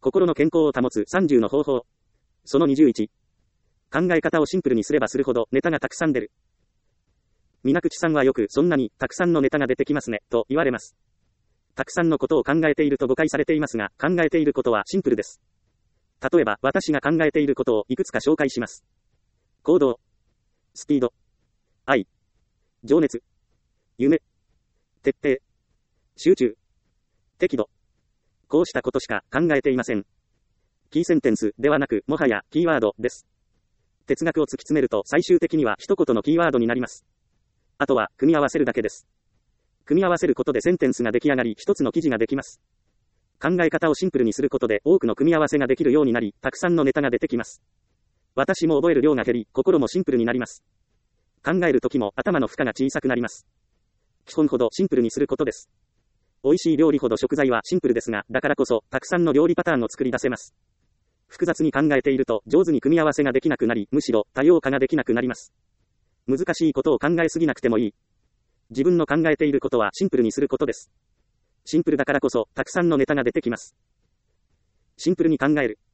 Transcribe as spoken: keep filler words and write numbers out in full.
心の健康を保つさんじゅうの方法。そのにじゅういち。考え方をシンプルにすればするほどネタがたくさん出る。水口さんはよくそんなにたくさんのネタが出てきますね、と言われます。たくさんのことを考えていると誤解されていますが、考えていることはシンプルです。例えば、私が考えていることをいくつか紹介します。行動、スピード、愛、情熱、夢、徹底、集中、適度。こうしたことしか考えていません。キーセンテンスではなく、もはやキーワードです。哲学を突き詰めると最終的には一言のキーワードになります。あとは、組み合わせるだけです。組み合わせることでセンテンスが出来上がり、一つの記事ができます。考え方をシンプルにすることで多くの組み合わせができるようになり、たくさんのネタが出てきます。私も覚える量が減り、心もシンプルになります。考えるときも頭の負荷が小さくなります。基本ほどシンプルにすることです。美味しい料理ほど食材はシンプルですが、だからこそ、たくさんの料理パターンを作り出せます。複雑に考えていると、上手に組み合わせができなくなり、むしろ多様化ができなくなります。難しいことを考えすぎなくてもいい。自分の考えていることはシンプルにすることです。シンプルだからこそ、たくさんのネタが出てきます。シンプルに考える。